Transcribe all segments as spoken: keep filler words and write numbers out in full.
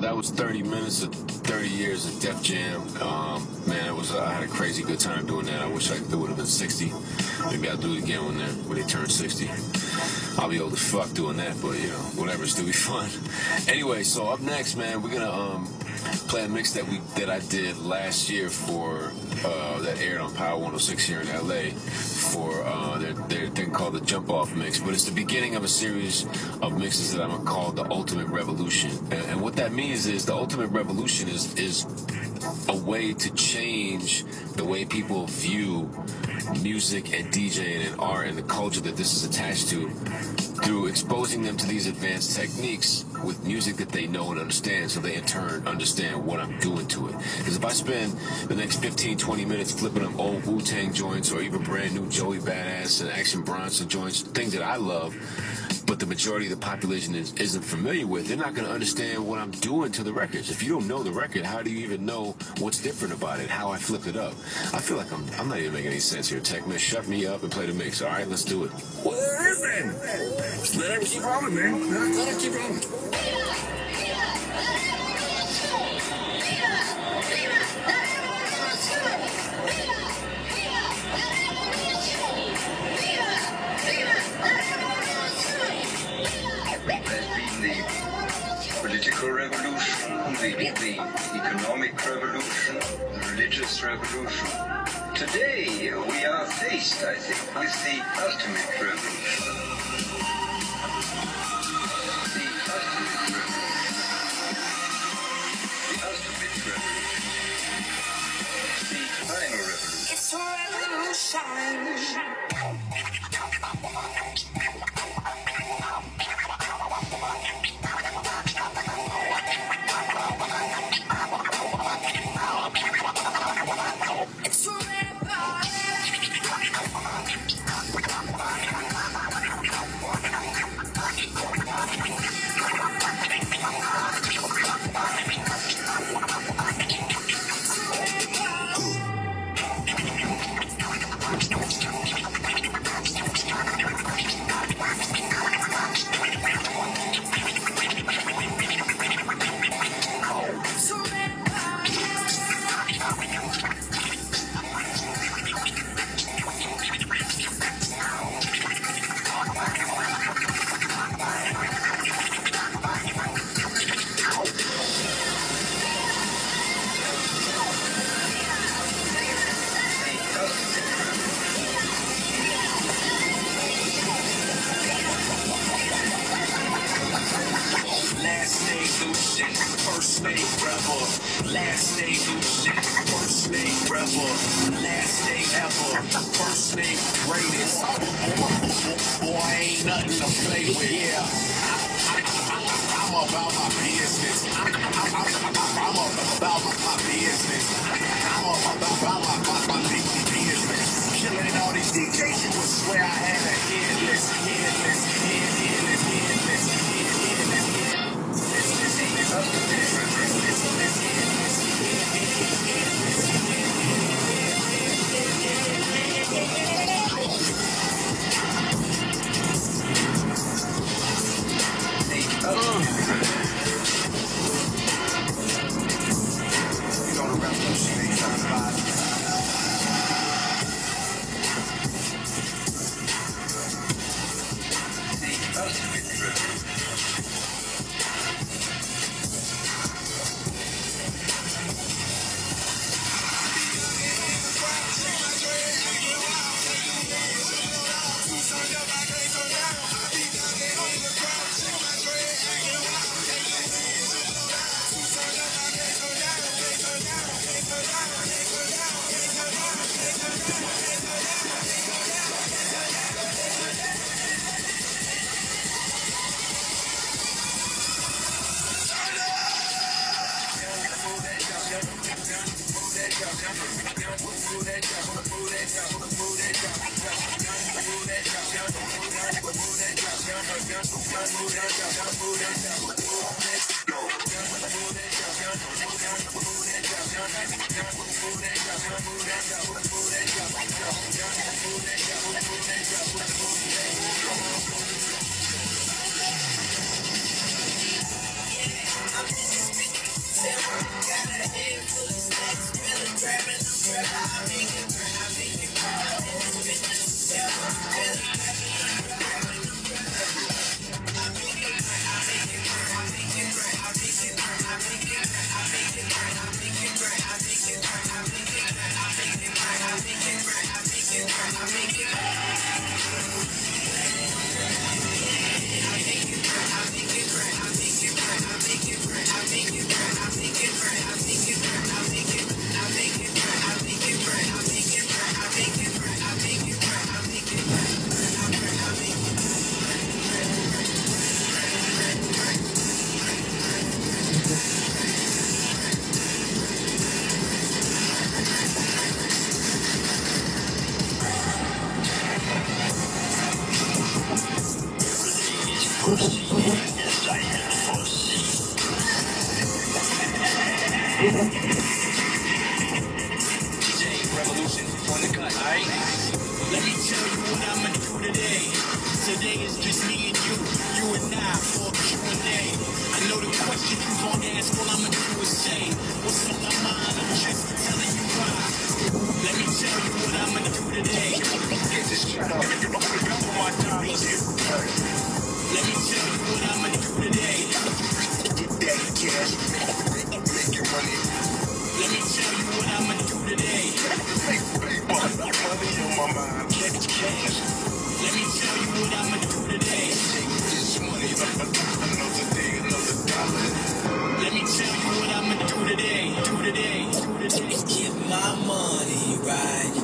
that was thirty minutes of thirty years of Def Jam. Um, man, it was uh, I had a crazy good time doing that. I wish I, it would have been sixty. Maybe I'll do it again when they when they turn sixty. I'll be old as fuck doing that, but you know, whatever, it's still be fun. Anyway, so up next, man, we're gonna um, play a mix that we that I did last year for uh, that aired on Power one oh six here in L A for uh, their, their thing called the Jump Off Mix. But it's the beginning of a series of mixes that I'm gonna call the Ultimate Revolution. And, and what that means is the Ultimate Revolution is is a way to change the way people view music and DJing and art and the culture that this is attached to through exposing them to these advanced techniques with music that they know and understand, so they in turn understand what I'm doing to it. Because if I spend the next fifteen, twenty minutes flipping them old Wu-Tang joints or even brand new Joey Badass and Action Bronson joints, things that I love, but the majority of the population is, isn't familiar with, they're not going to understand what I'm doing to the records. If you don't know the record, how do you even know what's different about it, how I flipped it up? I feel like I'm I'm not even making any sense here. Tech man, shut me up and play the mix. All right, let's do it. Well, there is then. Let her keep rolling, man. Let her, let her keep rolling. Political revolution, the, the economic revolution, the religious revolution. Today we are faced, I think, with the ultimate revolution. The ultimate revolution. The ultimate revolution. The final revolution. It's a revolution. I'm Revolution on the cut, alright? Let me tell you what I'ma do today. Today is just me and you, you and I, for Q and A. I know the question you gon' ask, all I'ma do is say what's on my mind, I'm just telling you why. Let me tell you what I'ma do today. Get this shit up, get my dollars here. Let me tell you what I'ma do today. Get that cash, make your money. Let me tell you what I'ma do today. Make paper, money on my mind, catch cash. Let me tell you what I'ma do today. Take this money, another day, another dollar. Let me tell you what I'ma do today. Do today, do today. Get my money right.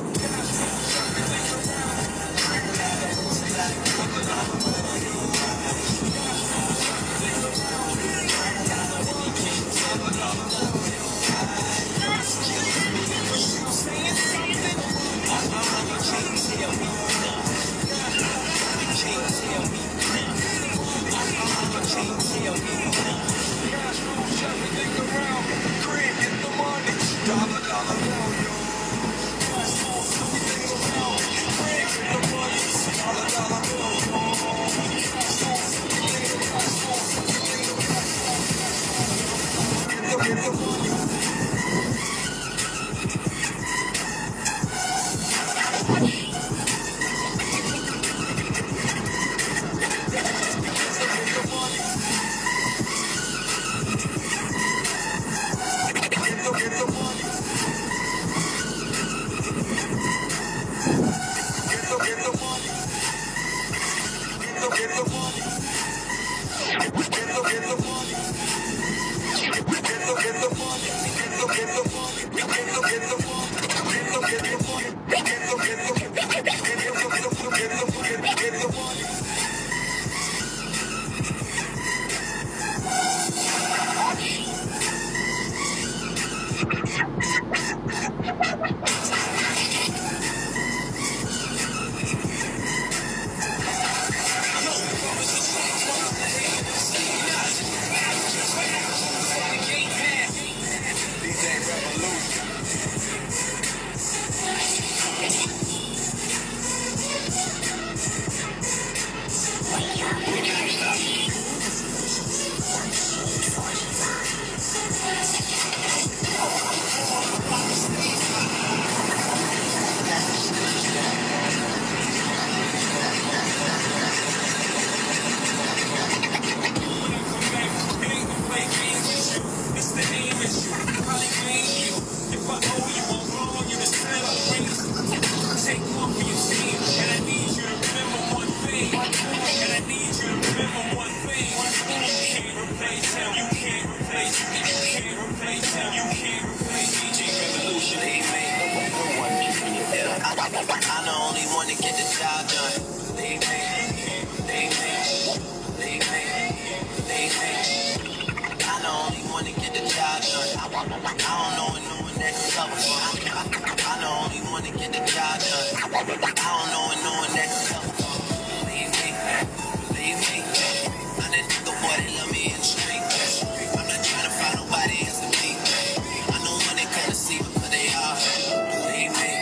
I'm the only one to get the job done. Leave me, leave me, leave me, leave me. I'm the only one to get the job done. I don't know and no one that can cover for me. I'm the only one to get the job done. I don't know and no one that can cover for me. Leave me, leave me. I'm that nigga boy that love me in the street. I'm not trying to find nobody else to me. I'm the one that couldn't see me, but they are. Leave me.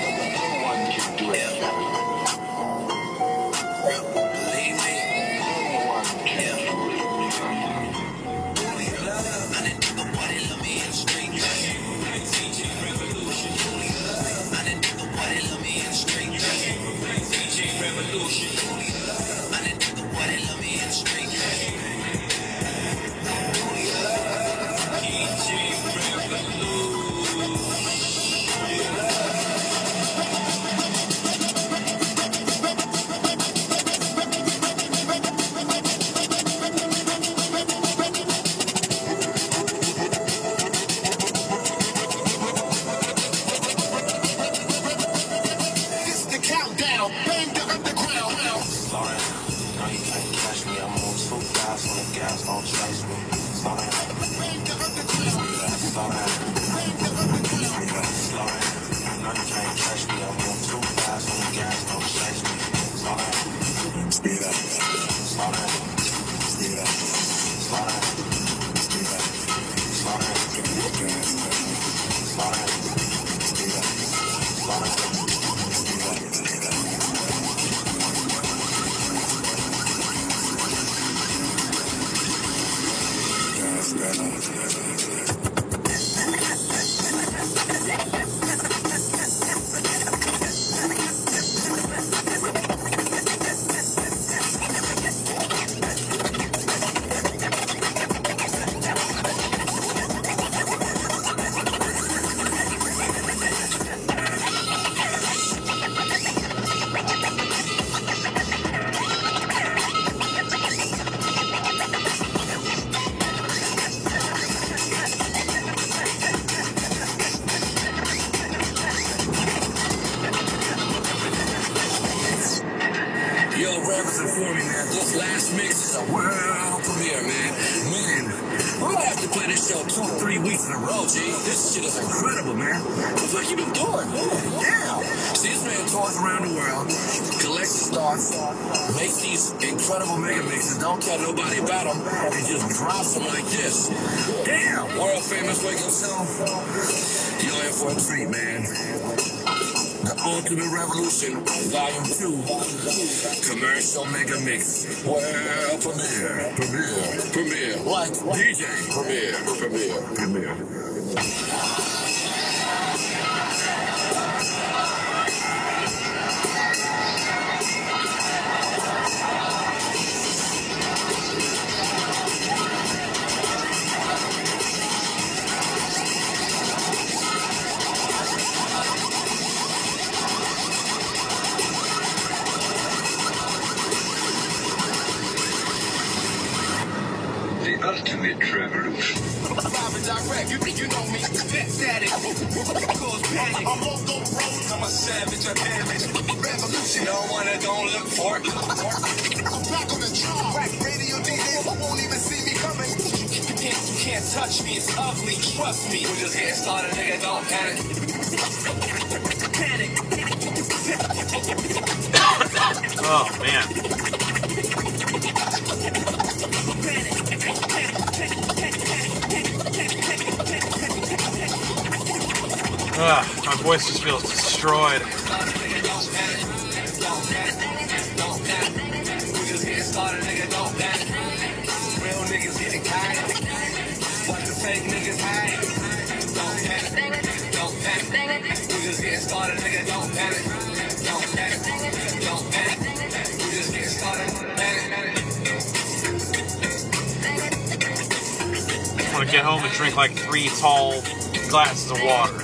This last mix is a world premiere, man. Man, I'm gonna have to play this show two or three weeks in a row, G. This shit is incredible, man. What the fuck you been doing? Damn. See, this man tours around the world, collects his thoughts, makes these incredible mega mixes, don't tell nobody about them, and just drops them like this. Damn. World famous wake up song. You're in for a treat, man. The Ultimate Revolution, Volume two, Commercial Mega Mix, world premiere, premiere, premiere, like D J, premiere, premiere, premiere. Ultimate Revolution. Live and direct, you think you know me? That's at it. Cause panic. I'm on the road. I'm a savage, a damage. Revolution. No one that don't look for it. I'm back on the job. Rack radio D Js won't even see me coming. You can't, you can't touch me. It's ugly. Trust me. We just getting started, nigga. Don't panic. Panic. Oh man. Ugh, my voice just feels destroyed. I want to get home and drink like three tall glasses of water.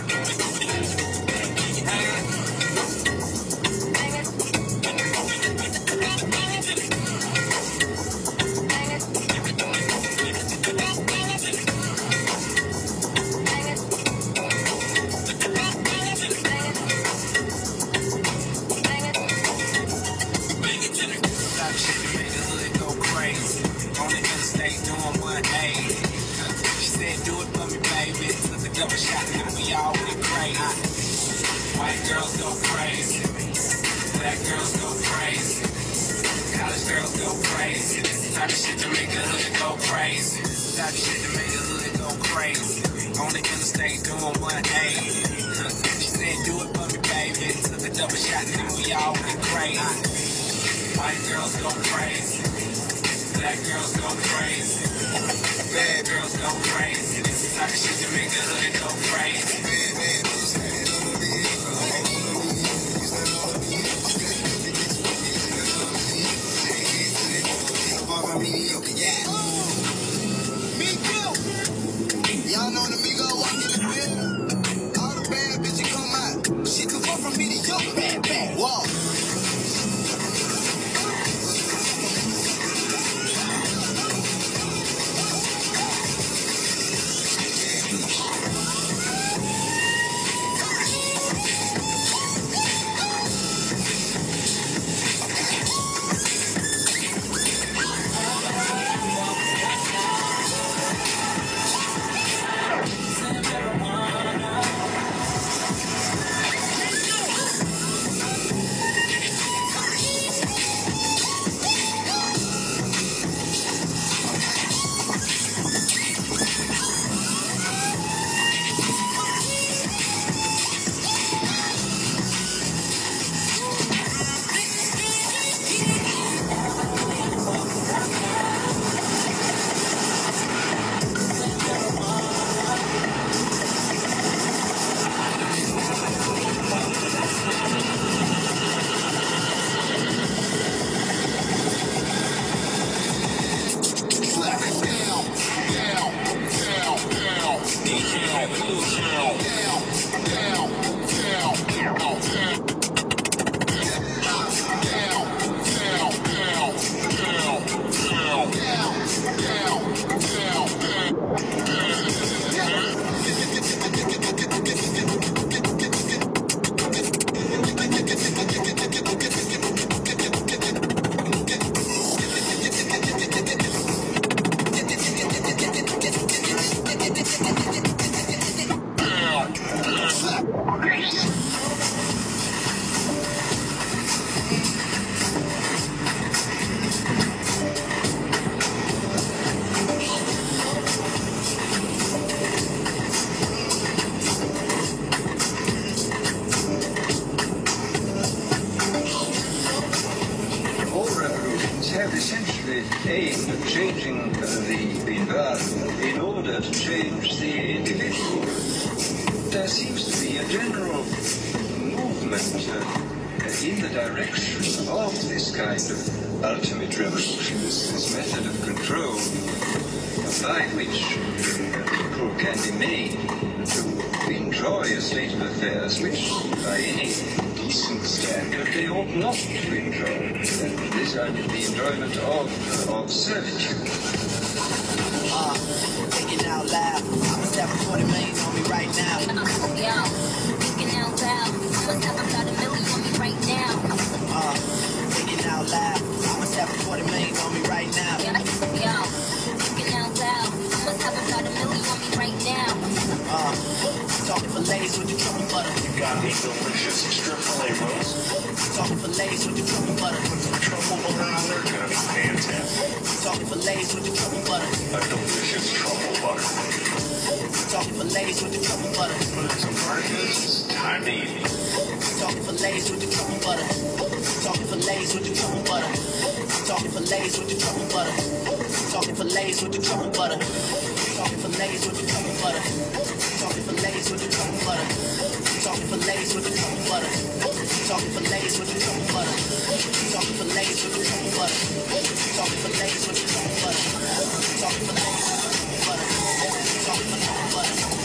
aim at changing the environment in order to change the individual. There seems to be a general movement uh, in the direction of this kind of ultimate revolution, this, this method of control by which people can be made to enjoy a state of affairs which, by any decent standard, they ought not to enjoy. This is the enjoyment of, of servitude. Uh, thinking out loud. I'm a seven forty million on me right now. Yo, thinking out loud. I'm a seven forty million on me right now. Uh, thinking out loud. I'm a seven forty million on me right now. Yo, thinking out loud. I'm a seven forty million on me right now. Uh, talking fillets with the truffle butter. You got me delicious strip fillet rolls. Talking fillets with the truffle butter. With some truffle butter on there, gonna be fantastic. Talking fillets with the truffle butter. A delicious truffle butter. Talking fillets with the truffle butter. With some burgers, time to eat. Talking fillets with the truffle butter. Talking fillets with the truffle butter. Talking fillets with the truffle butter. Talking fillets with the truffle butter. Talking fillets with the truffle butter. Talking fillets with the truffle butter. Talking fillets with the truffle butter. Talking fillets with the truffle butter. Talking fillets with the truffle butter. Talking fillets with the truffle butter. Talking fillets with the truffle butter. Talking fillets with the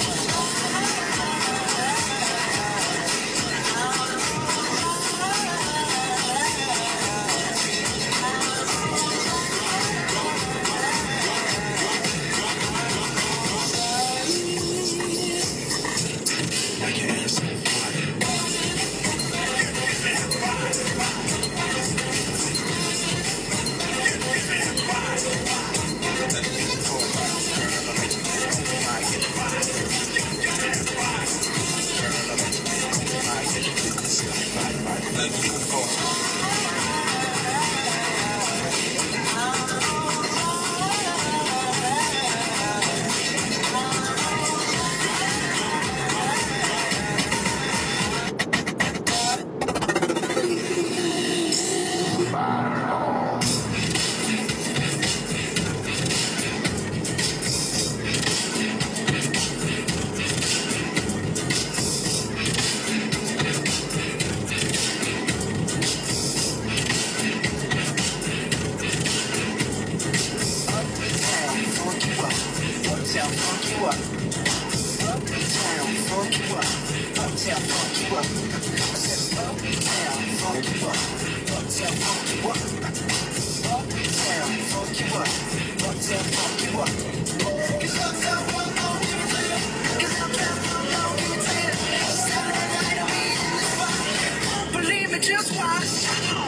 Believe it, just watch.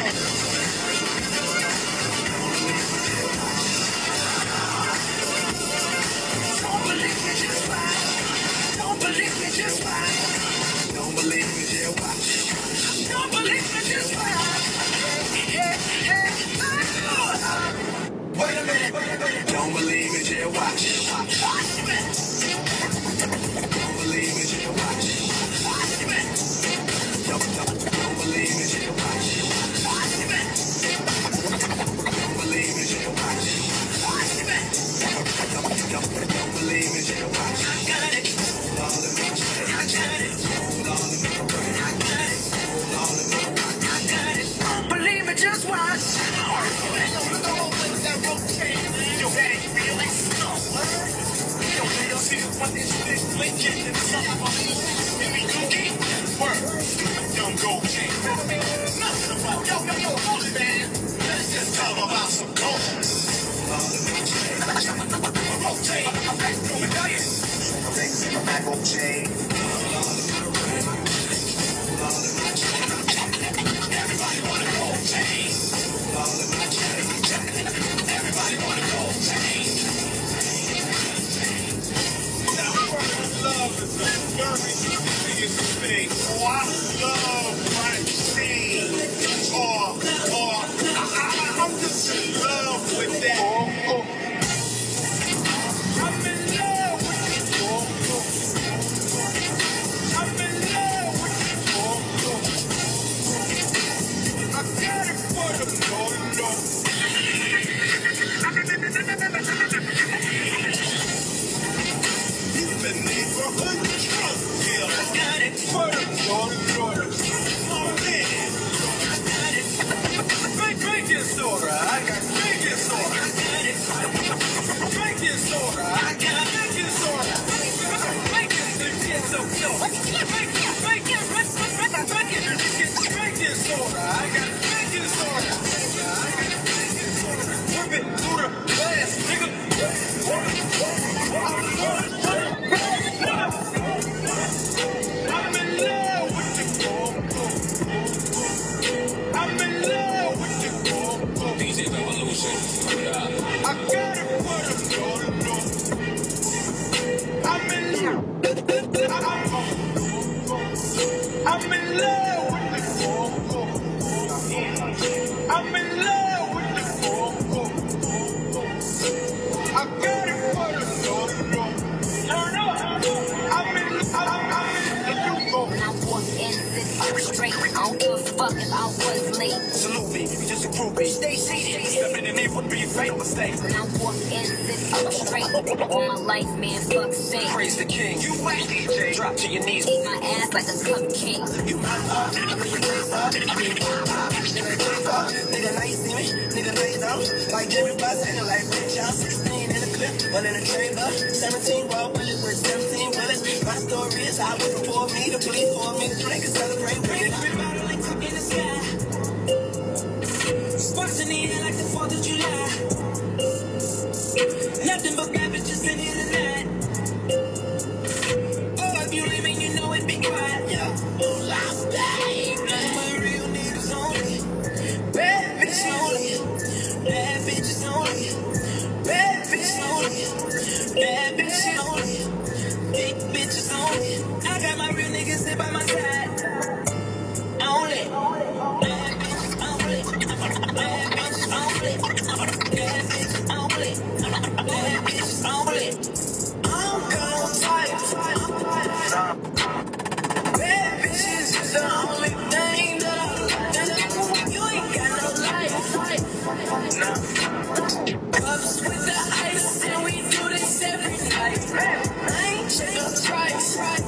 Don't believe me, just watch. Don't believe me, just watch. Don't believe me, just watch. Don't believe me, just watch. Yeah, yeah, ah. Wait a minute, wait a minute. Don't believe me, just watch. Don't believe me, just watch. Don't, don't, don't believe me, just watch. Don't believe me, just watch. Don't, don't, don't believe me, just watch. I got it. All in my brain. I got it. All in my brain. I got it. All in my brain. I got it. Don't believe me, just watch. Look at all things that rotate. Yo, hey, really slow. Yo, hey, see what this big blinking and something for me. Maybe you can't work. Young gold chain. Nothing about yo, yo, yo, hold it, man. Let's just talk about some culture. All in my chain. Rotate. From a diet. Things in my back gold chain. All in my brain. All in my chain. Everybody wanna gold chain. All in my chain. Everybody wanna gold chain. Now, love is a very easy thing. Oh, I love my scene. Or, or, I, I, I'm just in love with that. Oh, oh. I'm in love with it. Oh, oh. I'm in love with it. Oh, oh. I got it for the no, no. Stay seated. Stepping in it would be a fatal mistake. When I walk in, sit up straight. All my life, man, fuck sake. Praise the king. You whack D J. Drop to your knees. Eat my ass like a cupcake. You hot nigga, now you see me. Nigga, lay down. Like Jerry Buss, and like Rich John. sixteen in the clip, one in the chamber. seventeen raw bullets with seventeen bullets. My story is I wait for me to bleed for me to drink and celebrate with it. Everybody like took in the sky. Sparks in the air like the fourth of July. Nothing but bad bitches in here tonight. Oh, if you leaving, you know it be quiet. Yeah. Oh, I'm dying. My real niggas only. Bad bitches only. Bad bitches only. Bad bitches only. Bad bitches only. Big bitches only. I got my real niggas here by my side. Only. Bad bitches only. Bad bitches only. Bad bitches only. Bad bitches only. I'm gonna fight. Bad bitches is the only thing that I like. You ain't got no life. Nah. Cups with the ice and we do this every night. I ain't check the price.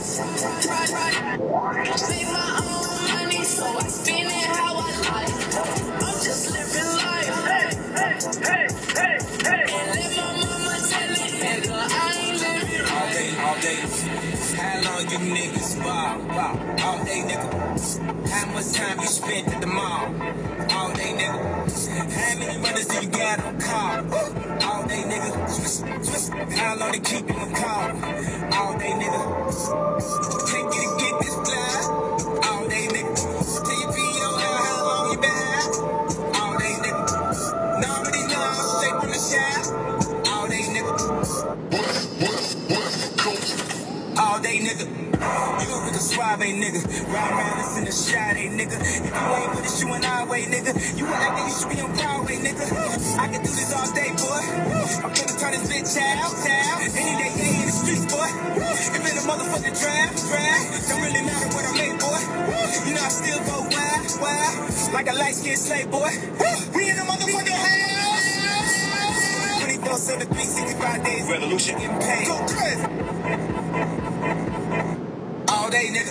Make my own money so I spend it how I like. I'm just living life. Hey, hey, hey, hey, hey. And let my mama tell it, nigga, I ain't living right. All day, all day. How long you niggas ball? All day, nigga. How much time you spent at the mall? All day, nigga. How many brothers do you got on call? All day, nigga. How long they keep you on call? All day, nigga. Can't get it, get this blind. All day, nigga. Tell your P O how long you been? All day, nigga. Nobody knows, straight from the shop. All day, nigga. All day, nigga. You a nigga suave, nigga. Ride around us in the shot, nigga. If you ain't with us, you an our way, nigga. You act like you should be on Broadway, nigga. I can do this all day, boy. I'm finna turn this bitch out, out. Any day, day in the streets, boy. If in a motherfucking draft, draft. Don't really matter what I make, boy. You know I still go wild, wild. Like a light-skinned slave, boy. We in the motherfucking house. twenty-four seven, three sixty-five days. Revolution getting paid. Go crazy. All day, nigga.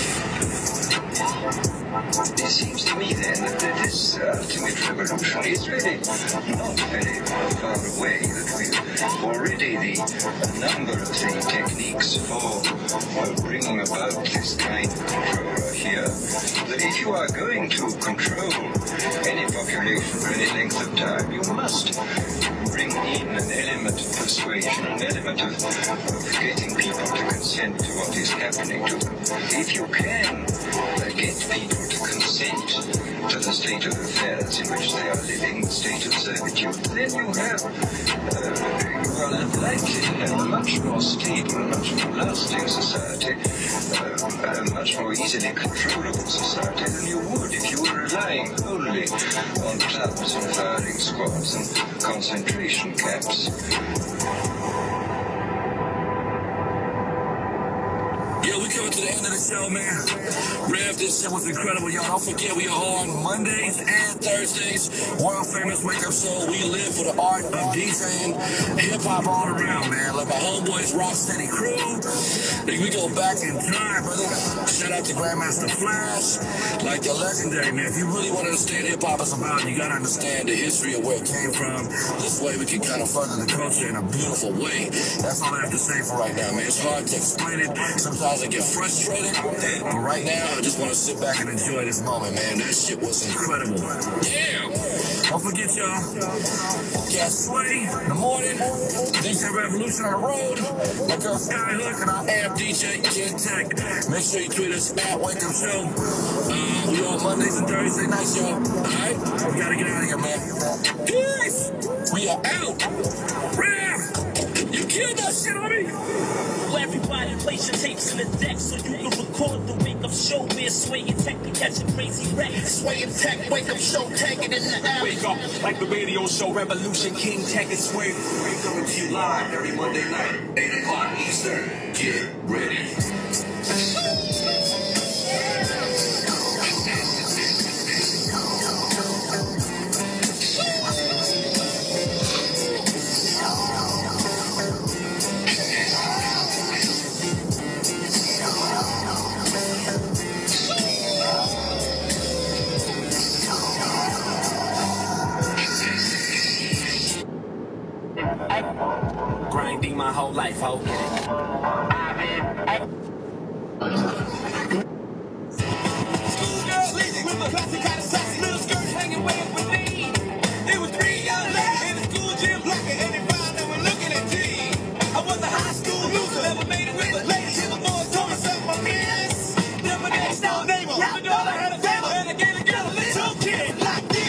It seems to me then that this ultimate revolution is really not very far away, that we've already the number of the techniques for uh, bringing about this kind of control are here, that if you are going to control any population for any length of time, you must bring in an element of persuasion, an element of, of getting people to consent to what is happening to them. If you can uh, get people to consent to the state of affairs in which they are living, the state of servitude, then you have, uh, you are likely to have a much more stable, much more lasting society, uh, a much more easily controllable society than you would if you were relying wholly on clubs and firing squads and concentration camps. Yeah, we coming to the end of the show, man. Rev, this shit was incredible, y'all. Don't forget, we are on Mondays and Thursdays. World famous wake up show. We live for the art of DJing, hip hop all around, man. Like my homeboys, Rocksteady Crew. If we go back in time, brother, shout out to Grandmaster Flash. Like the legendary, man. If you really want to understand hip-hop is about, you got to understand the history of where it came from. This way we can kind of further the culture in a beautiful way. That's all I have to say for right now, man. It's hard to explain it. Sometimes I get frustrated. But right now, I just want to sit back and enjoy this moment, man. That shit was incredible. Damn! Don't forget, y'all. Cat Sway in the morning. D J Revolution on the road. My girl Skyhook and I am D J Ken Tech. Make sure you tweet us at Wake Up Show. Uh, we on Mondays and Thursday nights, y'all. Alright? We gotta get out of here, man. Peace! We are out! Rev! You killed that shit on me! Well, everybody place your tapes in the deck so you can record the Wake Up Show where Sway and Tech can catch a crazy wreck. Sway and Tech, Wake Up Show, tag it in the app. Wake up like the radio show Revolution, King Tech and Sway. We're coming to you live every Monday night, eight o'clock Eastern. Get ready. Grinding my whole life, ho. Schoolgirl lady with my classic kind of saucy little skirt hanging way up with me. It was three young ladies in the school gym blocking, and they found that we're looking at T. I was a high school loser, never made it with a lady. Till the boys told me something my penis. Then my next door neighbor, my daughter had a family, and I gave the girl a little kid like this.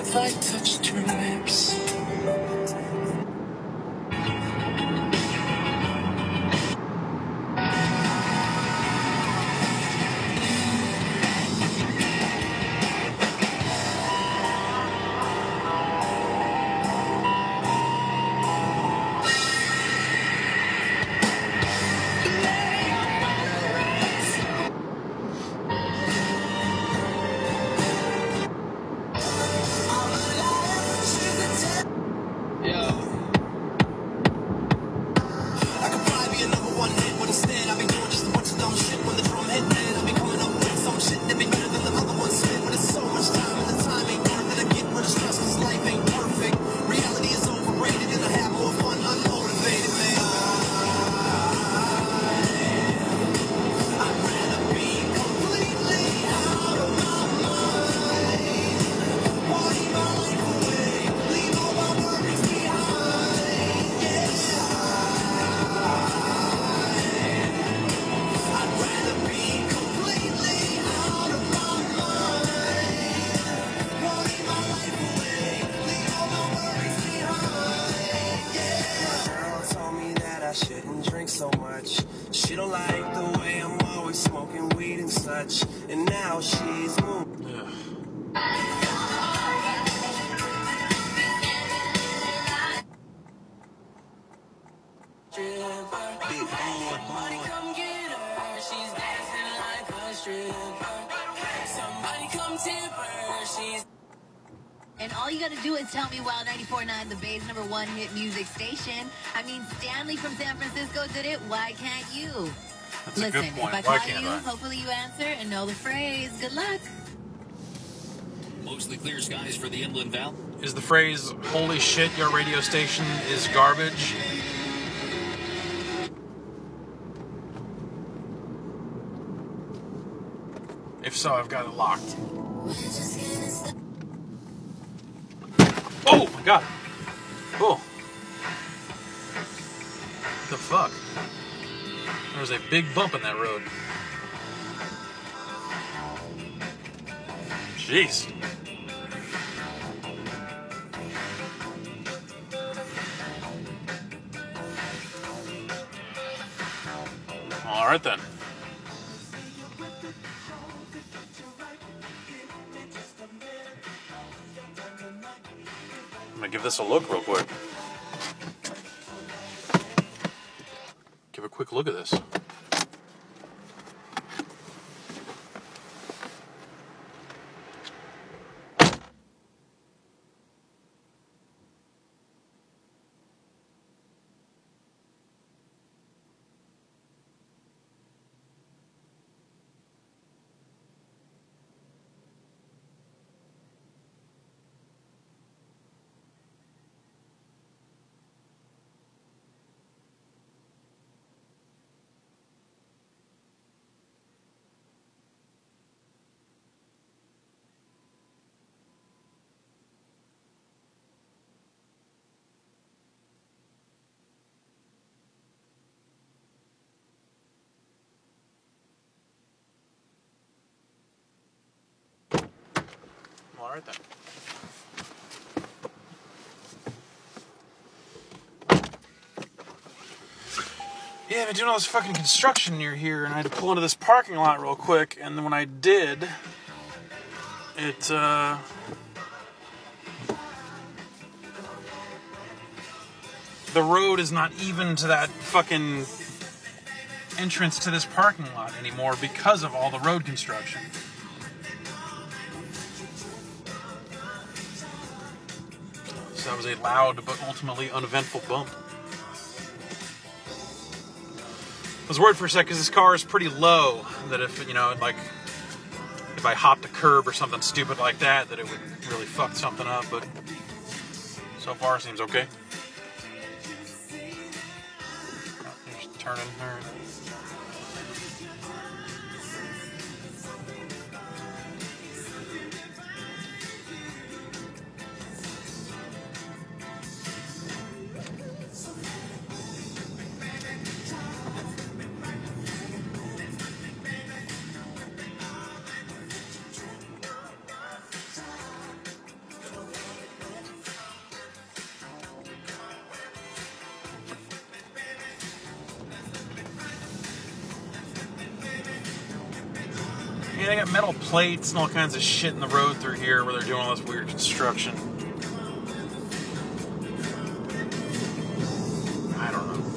if I touched your lips? So much. She don't like the way I'm always smoking weed and such. And now she's moved. Somebody come get her. She's dancing like a stripper. Somebody come tip her. She's. And all you gotta do is tell me Wild ninety-four point nine, the Bay's number one hit music station. I mean, Stanley from San Francisco did it. Why can't you? That's Listen, a good point. if I Why call can't you, I? hopefully you answer and know the phrase. Good luck. Mostly clear skies for the Inland Valley. Is the phrase, holy shit, your radio station is garbage? If so, I've got it locked. Oh my god! Oh. What the fuck? There's a big bump in that road. Jeez. Alright then. I'm gonna give this a look real quick. Give a quick look at this. Alright then. Yeah, I've been doing all this fucking construction near here, and I had to pull into this parking lot real quick, and then when I did, it, uh... the road is not even to that fucking entrance to this parking lot anymore because of all the road construction. So that was a loud but ultimately uneventful bump. I was worried for a sec because this car is pretty low, that if, you know, like, if I hopped a curb or something stupid like that, that it would really fuck something up, but so far it seems okay. Oh, just turning there. mean, they got metal plates and all kinds of shit in the road through here where they're doing all this weird construction. I don't know.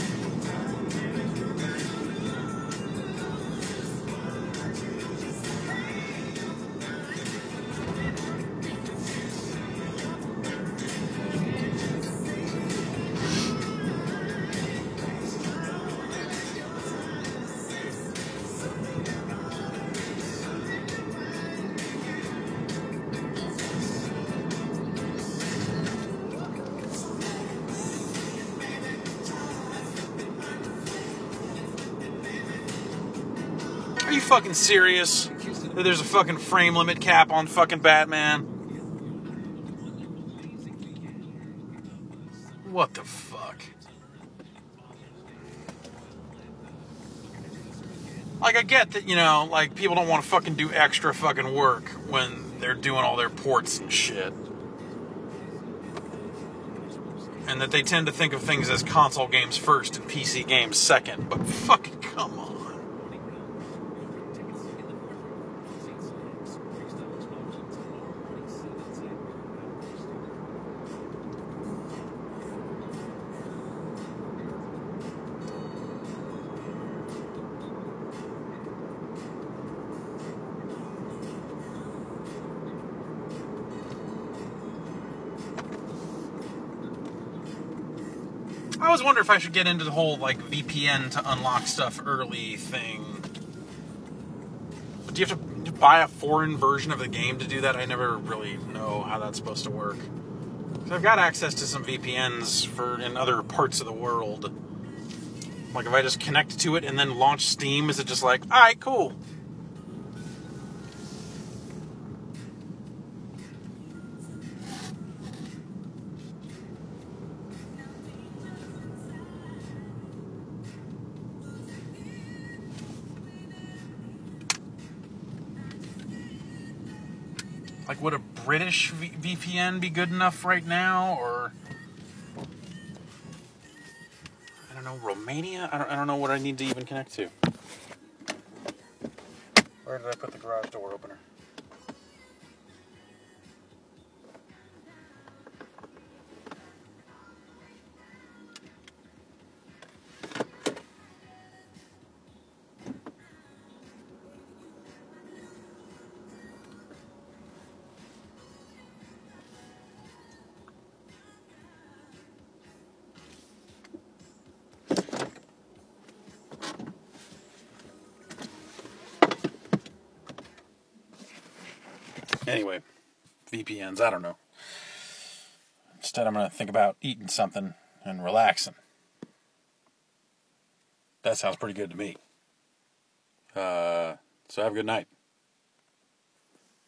Are you fucking serious? That there's a fucking frame limit cap on fucking Batman? What the fuck? Like, I get that, you know, like, people don't want to fucking do extra fucking work when they're doing all their ports and shit. And that they tend to think of things as console games first and P C games second. But fucking come on. I always wonder if I should get into the whole, like, V P N to unlock stuff early thing. But do you have to buy a foreign version of the game to do that? I never really know how that's supposed to work. So I've got access to some V P Ns for in other parts of the world. Like, if I just connect to it and then launch Steam, is it just like, alright, cool. Like, would a British v- VPN be good enough right now, or I don't know, Romania? I don't, I don't know what I need to even connect to. Where did I put the garage door opener? Anyway, V P Ns, I don't know. Instead, I'm going to think about eating something and relaxing. That sounds pretty good to me. Uh, so have a good night.